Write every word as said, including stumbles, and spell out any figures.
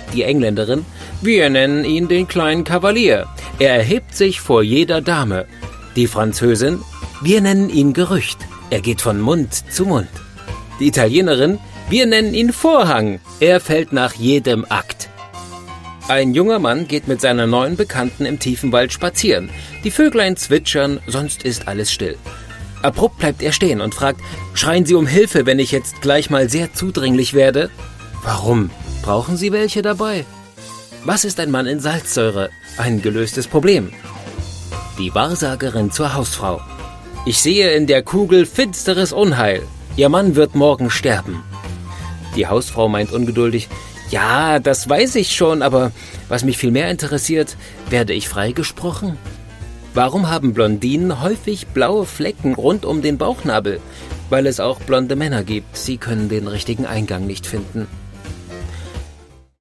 Die Engländerin: Wir nennen ihn den kleinen Kavalier. Er erhebt sich vor jeder Dame. Die Französin: Wir nennen ihn Gerücht. Er geht von Mund zu Mund. Die Italienerin: Wir nennen ihn Vorhang. Er fällt nach jedem Akt. Ein junger Mann geht mit seiner neuen Bekannten im tiefen Wald spazieren. Die Vöglein zwitschern, sonst ist alles still. Abrupt bleibt er stehen und fragt: Schreien Sie um Hilfe, wenn ich jetzt gleich mal sehr zudringlich werde? Warum? Brauchen Sie welche dabei? Was ist ein Mann in Salzsäure? Ein gelöstes Problem. Die Wahrsagerin zur Hausfrau: Ich sehe in der Kugel finsteres Unheil. Ihr Mann wird morgen sterben. Die Hausfrau meint ungeduldig: Ja, das weiß ich schon, aber was mich viel mehr interessiert: Werde ich freigesprochen? Warum haben Blondinen häufig blaue Flecken rund um den Bauchnabel? Weil es auch blonde Männer gibt. Sie können den richtigen Eingang nicht finden.